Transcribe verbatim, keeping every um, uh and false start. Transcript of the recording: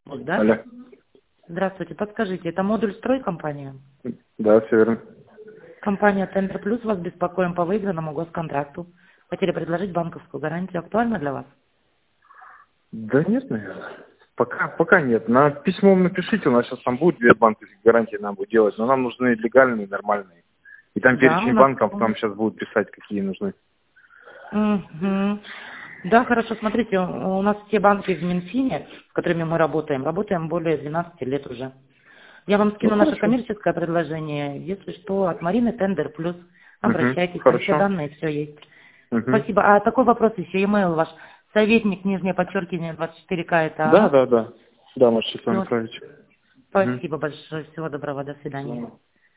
Да? Алло. Здравствуйте, подскажите, это модуль строй компания? Да, все верно. Компания Тендер Плюс, вас беспокоим по выигранному госконтракту. Хотели предложить банковскую гарантию. Актуально для вас? Да нет, наверное. Пока, пока нет. На письмо напишите, у нас сейчас там будет две банковские гарантии, нам будет делать, но нам нужны легальные, нормальные. И там Да, у перечень нас... банков, там сейчас будут писать, какие нужны. Мгм. Да, хорошо, смотрите, у у нас все банки в Минфине, с которыми мы работаем, работаем более двенадцати лет уже. Я вам Ну, скину наше хорошо. коммерческое предложение. Если что, от Марины Тендер Плюс. Угу, Обращайтесь, там все хорошо. данные, все есть. Угу. Спасибо. А такой вопрос еще, e-mail ваш. Советник, нижнее подчеркивание, двадцать четыре ка, это Да, оно? да, да. Да, можете с вами Все. отправить. Угу. Спасибо большое. Всего доброго. До свидания.